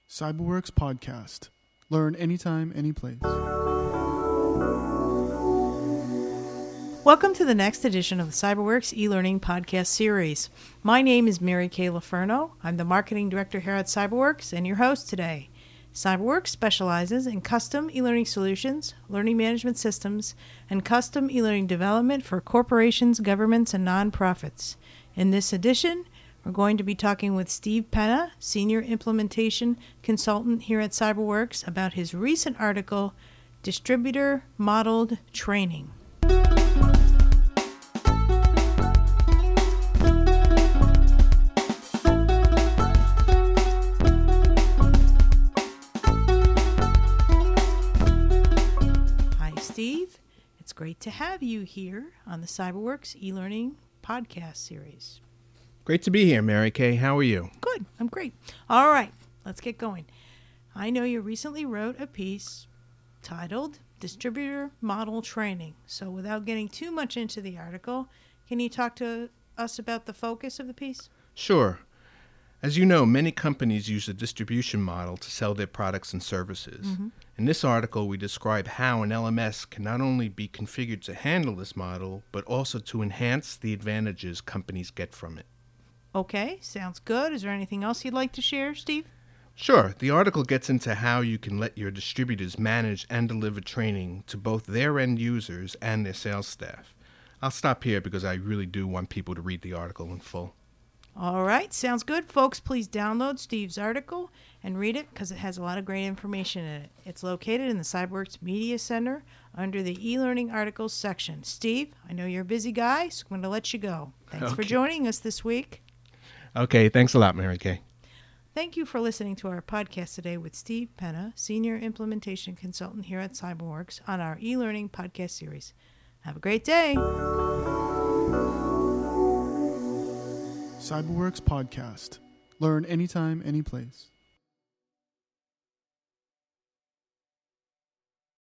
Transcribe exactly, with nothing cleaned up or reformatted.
Cyberworks Podcast. Learn anytime, anyplace. Welcome to the next edition of the Cyberworks e-learning podcast series. My name is Mary Kay Laferno. I'm the marketing director here at Cyberworks and your host today. Cyberworks specializes in custom e-learning solutions, learning management systems, and custom e-learning development for corporations, governments, and nonprofits. In this edition, we're going to be talking with Steve Penna, Senior Implementation Consultant here at Cyberworks, about his recent article, Distributor Modeled Training. Hi, Steve. It's great to have you here on the Cyberworks e-learning podcast series. Great to be here, Mary Kay. How are you? Good. I'm great. All right. Let's get going. I know you recently wrote a piece titled Distributor Model Training. So without getting too much into the article, can you talk to us about the focus of the piece? Sure. As you know, many companies use a distribution model to sell their products and services. Mm-hmm. In this article, we describe how an L M S can not only be configured to handle this model, but also to enhance the advantages companies get from it. Okay, sounds good. Is there anything else you'd like to share, Steve? Sure. The article gets into how you can let your distributors manage and deliver training to both their end users and their sales staff. I'll stop here because I really do want people to read the article in full. All right, sounds good. Folks, please download Steve's article and read it because it has a lot of great information in it. It's located in the Cyberworks Media Center under the e-learning articles section. Steve, I know you're a busy guy, so I'm going to let you go. Thanks Okay. for joining us this week. Okay, thanks a lot, Mary Kay. Thank you for listening to our podcast today with Steve Penna, Senior Implementation Consultant here at Cyberworks on our e-learning podcast series. Have a great day. Cyberworks Podcast. Learn anytime, anyplace.